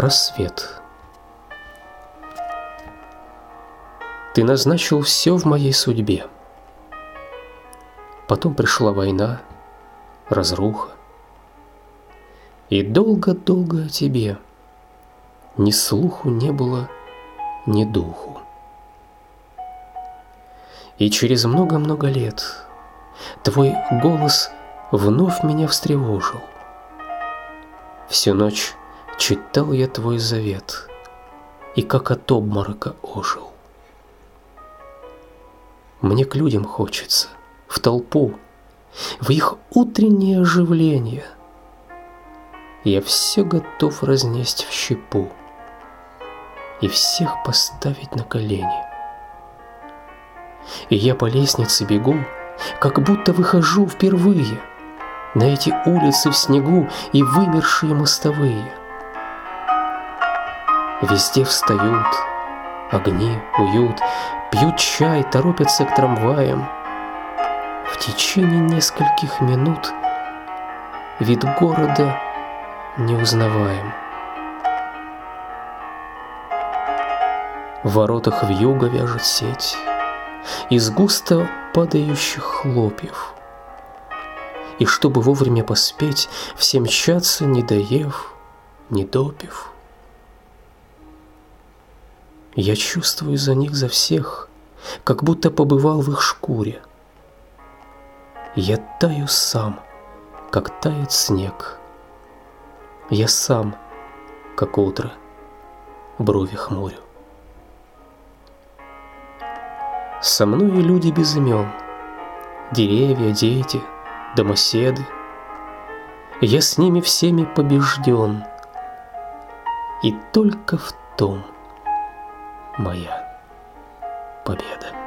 Рассвет. Ты назначил все в моей судьбе. Потом пришла война, разруха. И долго-долго о тебе ни слуху не было, ни духу. И через много-много лет твой голос вновь меня встревожил. Всю ночь читал я твой завет и как от обморока ожил. Мне к людям хочется, в толпу, в их утреннее оживление. Я все готов разнесть в щепу и всех поставить на колени. И я по лестнице бегу, как будто выхожу впервые на эти улицы в снегу и вымершие мостовые. Везде встают огни, уют, пьют чай, торопятся к трамваям. В течение нескольких минут вид города неузнаваем. В воротах вьюга вяжет сеть из густо падающих хлопьев. И чтобы вовремя поспеть, все мчатся, не доев, не допив. Я чувствую за них, за всех, как будто побывал в их шкуре. Я таю сам, как тает снег. Я сам, как утро, брови хмурю. Со мной и люди без имен, деревья, дети, домоседы. Я с ними всеми побежден, и только в том моя победа.